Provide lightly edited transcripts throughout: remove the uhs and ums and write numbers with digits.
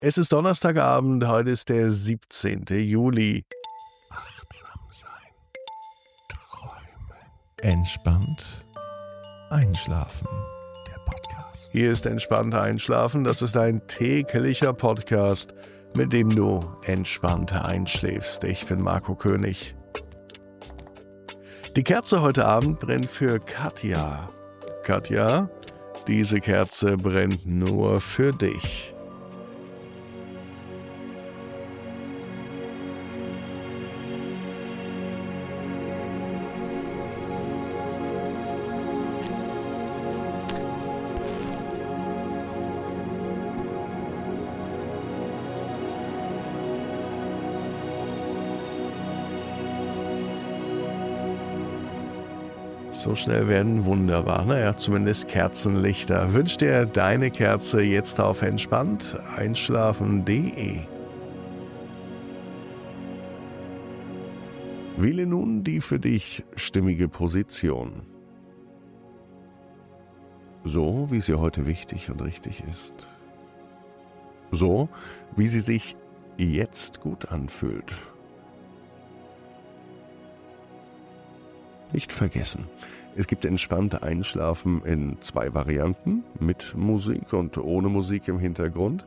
Es ist Donnerstagabend, heute ist der 17. Juli. Achtsam sein, träumen, entspannt einschlafen. Der Podcast. Hier ist entspannt einschlafen. Das ist ein täglicher Podcast, mit dem du entspannt einschläfst. Ich bin Marco König. Die Kerze heute Abend brennt für Katja. Katja, diese Kerze brennt nur für dich. So schnell werden Wunder wahr, zumindest Kerzenlichter. Wünsch dir deine Kerze jetzt auf entspannteinschlafen.de. Wähle nun die für dich stimmige Position. So, wie sie heute wichtig und richtig ist. So, wie sie sich jetzt gut anfühlt. Nicht vergessen, es gibt entspannte Einschlafen in 2 Varianten, mit Musik und ohne Musik im Hintergrund.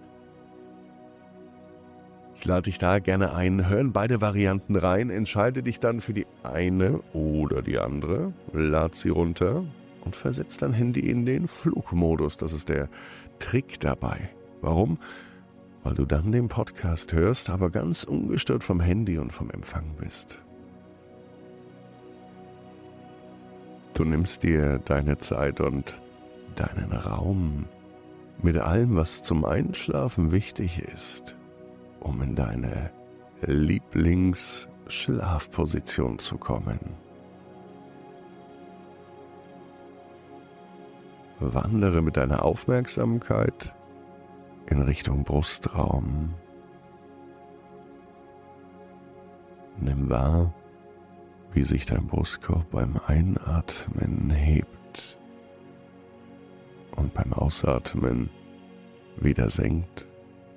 Ich lade dich da gerne ein, hör in beide Varianten rein, entscheide dich dann für die eine oder die andere, lad sie runter und versetz dein Handy in den Flugmodus. Das ist der Trick dabei. Warum? Weil du dann den Podcast hörst, aber ganz ungestört vom Handy und vom Empfang bist. Du nimmst dir deine Zeit und deinen Raum mit allem, was zum Einschlafen wichtig ist, um in deine Lieblingsschlafposition zu kommen. Wandere mit deiner Aufmerksamkeit in Richtung Brustraum. Nimm wahr, wie sich dein Brustkorb beim Einatmen hebt und beim Ausatmen wieder senkt.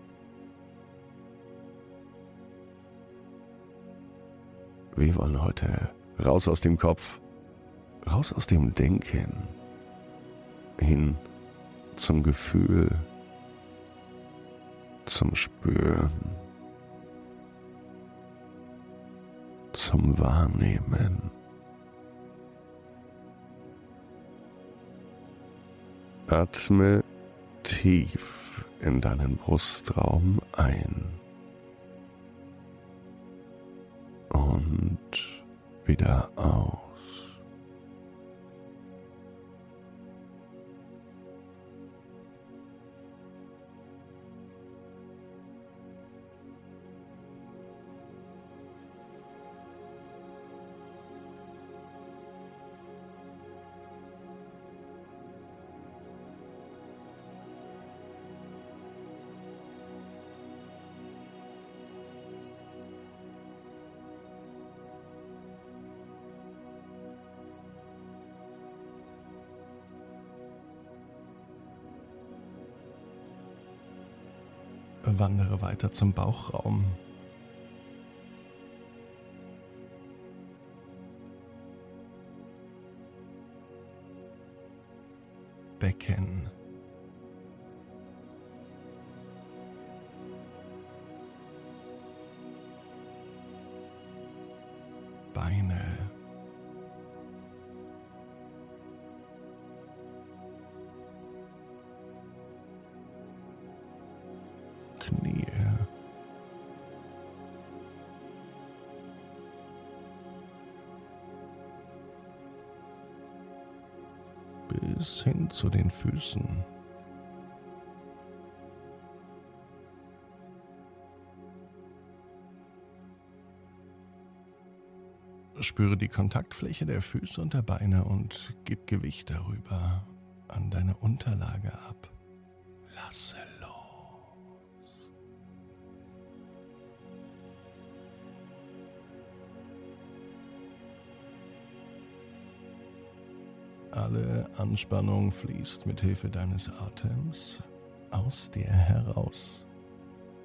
Wir wollen heute raus aus dem Kopf, raus aus dem Denken, hin zum Gefühl, zum Spüren, zum Wahrnehmen. Atme tief in deinen Brustraum ein und wieder aus. Wandere weiter zum Bauchraum. Becken. Beine. Knie. Bis hin zu den Füßen. Spüre die Kontaktfläche der Füße und der Beine und gib Gewicht darüber an deine Unterlage ab. Lasse los. Alle Anspannung fließt mit Hilfe deines Atems aus dir heraus.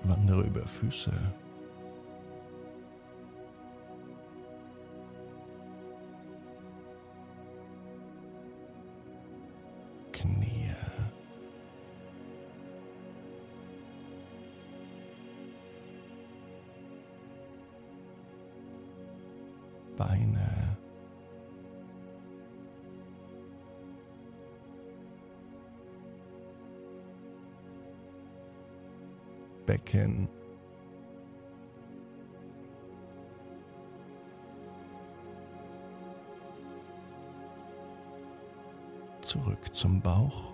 Wandere über Füße, Knie, Beine, Becken, zurück zum Bauch,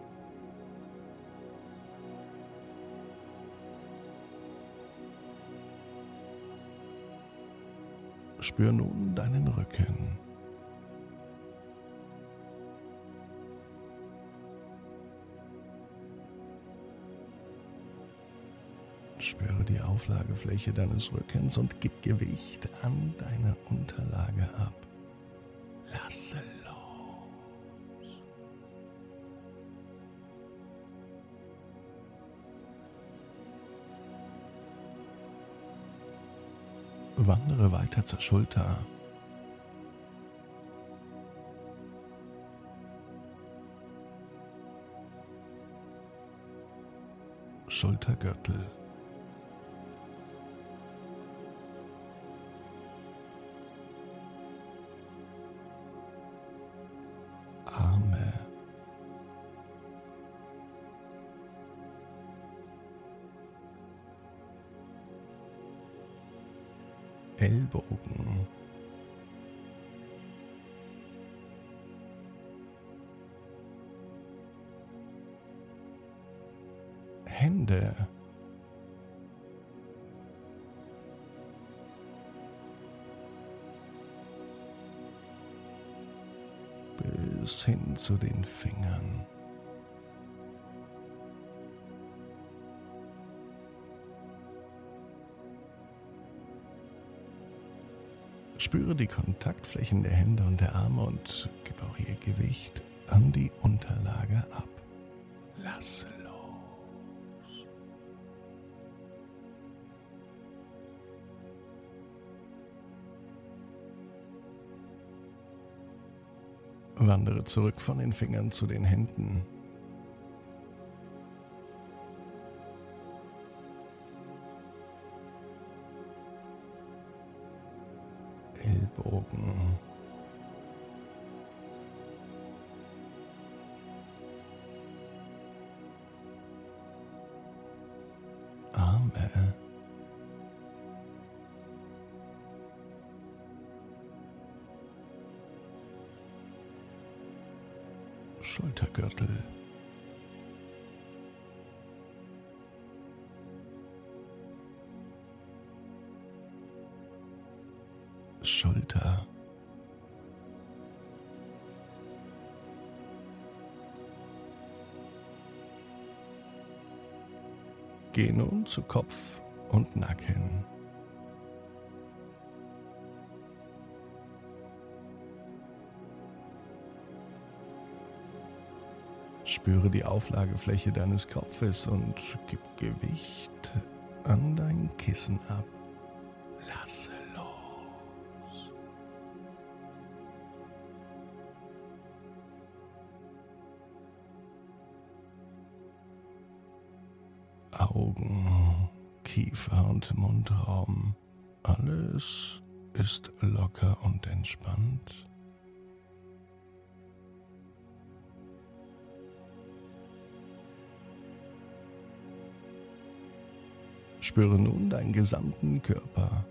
spür nun deinen Rücken. Spüre die Auflagefläche deines Rückens und gib Gewicht an deine Unterlage ab. Lasse los. Wandere weiter zur Schulter. Schultergürtel. Arme. Ellbogen. Hände. Bis hin zu den Fingern. Spüre die Kontaktflächen der Hände und der Arme und gib auch ihr Gewicht an die Unterlage ab. Lasse los. Wandere zurück von den Fingern zu den Händen. Ellbogen. Arme. Schultergürtel. Schulter. Geh nun zu Kopf und Nacken. Spüre die Auflagefläche deines Kopfes und gib Gewicht an dein Kissen ab. Lasse los. Augen, Kiefer und Mundraum. Alles ist locker und entspannt. Spüre nun deinen gesamten Körper.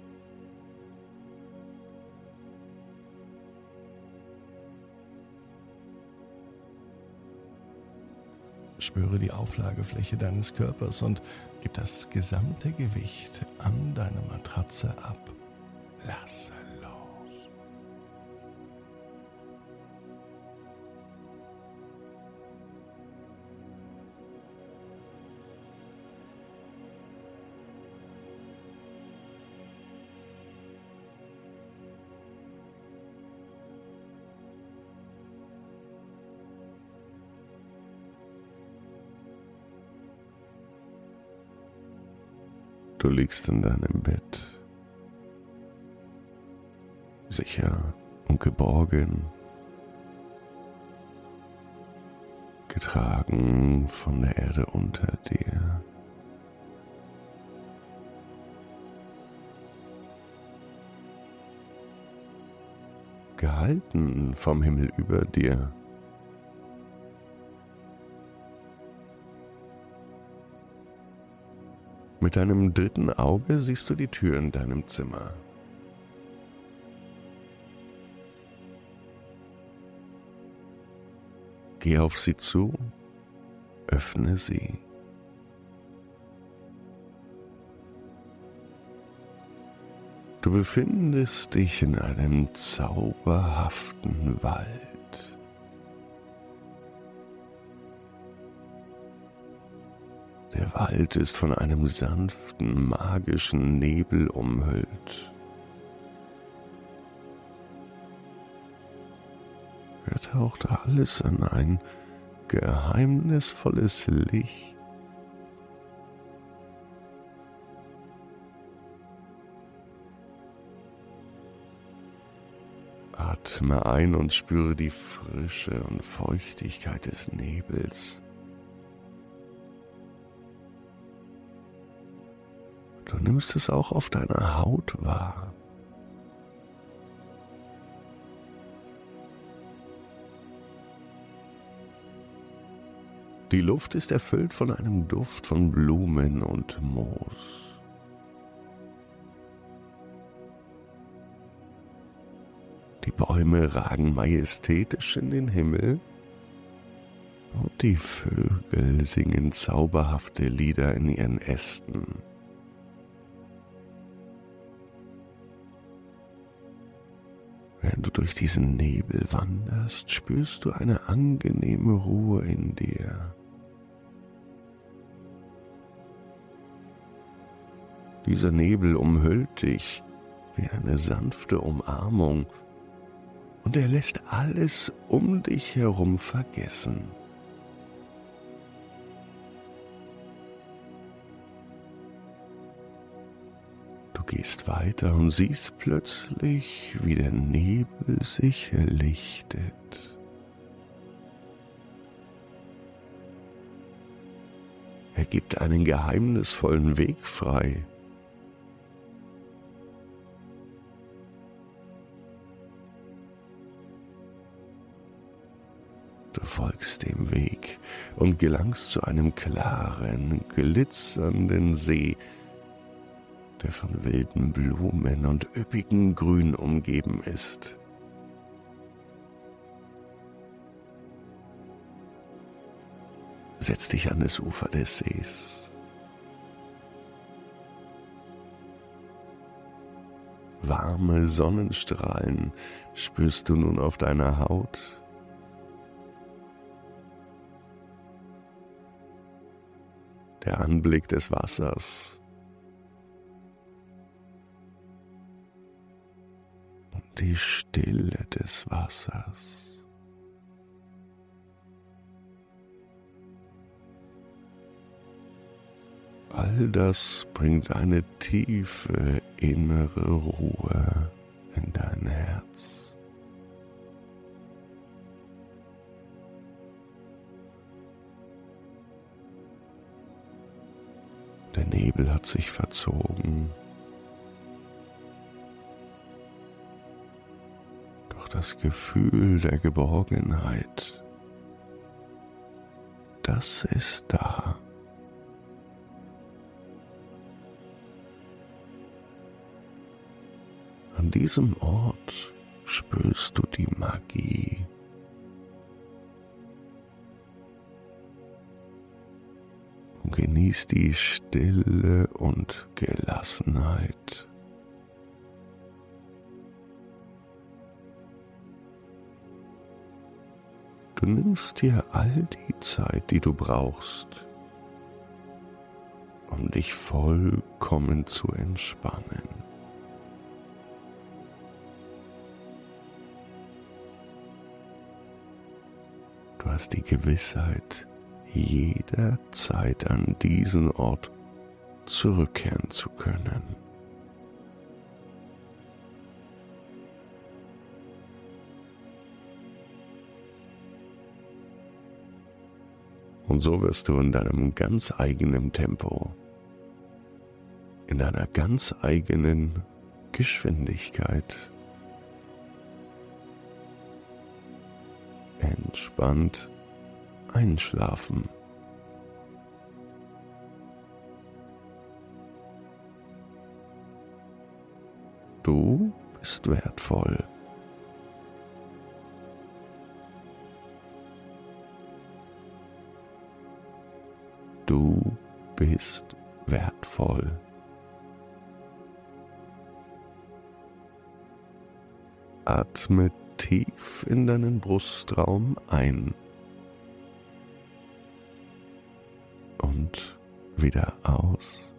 Spüre die Auflagefläche deines Körpers und gib das gesamte Gewicht an deine Matratze ab. Lasse los. Du liegst in deinem Bett, sicher und geborgen, getragen von der Erde unter dir. Gehalten vom Himmel über dir. Mit deinem dritten Auge siehst du die Tür in deinem Zimmer. Geh auf sie zu, öffne sie. Du befindest dich in einem zauberhaften Wald. Der Wald ist von einem sanften, magischen Nebel umhüllt. Er taucht alles an ein geheimnisvolles Licht. Atme ein und spüre die Frische und Feuchtigkeit des Nebels. Du nimmst es auch auf deiner Haut wahr. Die Luft ist erfüllt von einem Duft von Blumen und Moos. Die Bäume ragen majestätisch in den Himmel und die Vögel singen zauberhafte Lieder in ihren Ästen. Während du durch diesen Nebel wanderst, spürst du eine angenehme Ruhe in dir. Dieser Nebel umhüllt dich wie eine sanfte Umarmung und er lässt alles um dich herum vergessen. Du gehst weiter und siehst plötzlich, wie der Nebel sich lichtet. Er gibt einen geheimnisvollen Weg frei. Du folgst dem Weg und gelangst zu einem klaren, glitzernden See, der von wilden Blumen und üppigem Grün umgeben ist. Setz dich an das Ufer des Sees. Warme Sonnenstrahlen spürst du nun auf deiner Haut. Der Anblick des Wassers und die Stille des Wassers. All das bringt eine tiefe innere Ruhe in dein Herz. Der Nebel hat sich verzogen, doch das Gefühl der Geborgenheit, das ist da. An diesem Ort spürst du die Magie. Und genieß die Stille und Gelassenheit. Du nimmst dir all die Zeit, die du brauchst, um dich vollkommen zu entspannen. Du hast die Gewissheit, jederzeit an diesen Ort zurückkehren zu können. Und so wirst du in deinem ganz eigenen Tempo, in deiner ganz eigenen Geschwindigkeit entspannt einschlafen. Du bist wertvoll. Du bist wertvoll. Atme tief in deinen Brustraum ein und wieder aus.